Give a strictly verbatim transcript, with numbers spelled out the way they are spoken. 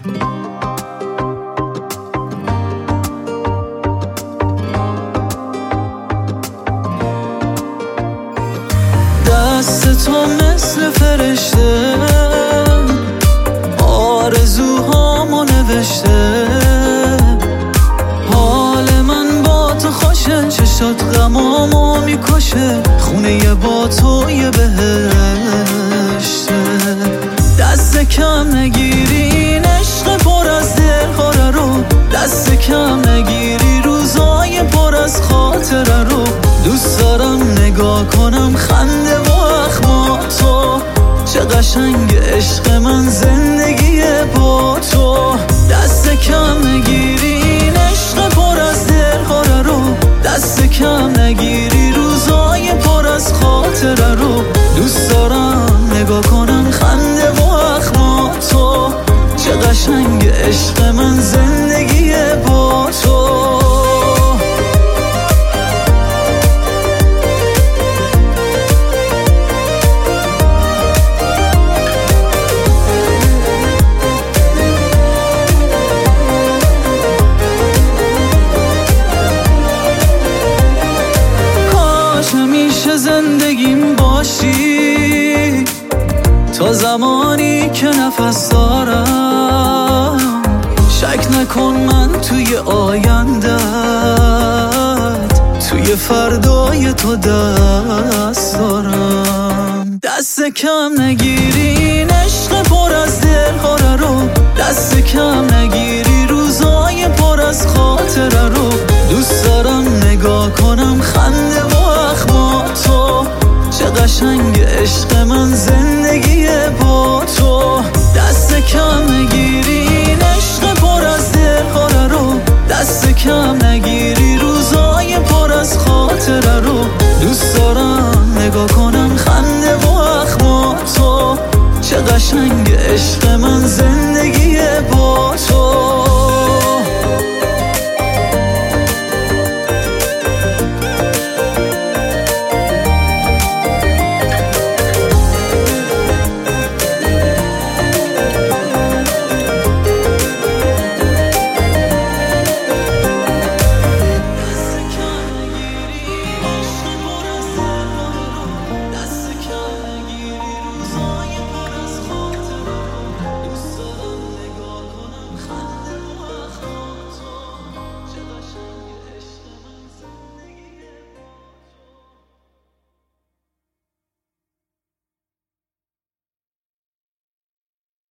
دست تو مثل فرشته آرزوهامو نوشته، حال من با تو خوشه، چشات غمامو میکشه، خونه با تو یه بهشته. دست کم نگیری این عشق پر از دلهاره رو، دست کم نگیری روزای پر از خاطره رو. دوست دارم نگاه کنم خنده و اخماتو، چه قشنگ عشق من زندگی با تو. دست کم نگیری این عشق پر از دلهاره رو، دست کم نگیری روزای پر از خاطره رو. دوست دارم نگاه کنم خنده و اخماتو، چه قشنگ عشق من زندگی با تو. همیشه زندگیم باشی تا زمانی که نفس دارم، شک نکن من توی آیندت، توی فردای تو دست دارم. دست کم نگیری این عشق پر از دلهاره رو، دست کم نگیری روزای پر از خاطره رو. دوست دارم نگاه کنم خنده و اخماتو، چه قشنگ عشق من زندگی با تو. دست کم نگیری این عشق پر از دلهاره رو، دست کم نگیری روزای پر از خاطره رو. دوست دارم نگاه کنم خنده و اخماتو، چه قشنگ عشق من زندگی